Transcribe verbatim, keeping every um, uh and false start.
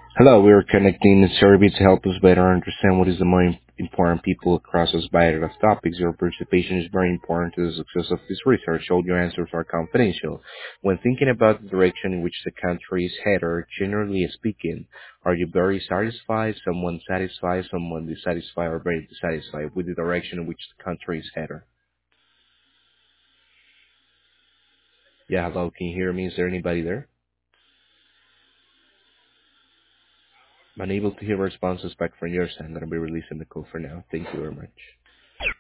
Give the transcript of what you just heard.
Hello, we are connecting the survey to help us better understand what is the most important people across a variety of topics. Your participation is very important to the success of this research. All your answers are confidential. When thinking about the direction in which the country is headed, generally speaking, are you very satisfied, someone satisfied, someone dissatisfied, or very dissatisfied with the direction in which the country is headed? Yeah, hello, can you hear me? Is there anybody there? I'm unable to hear responses back from yours. I'm going to be releasing the call for now. Thank you very much.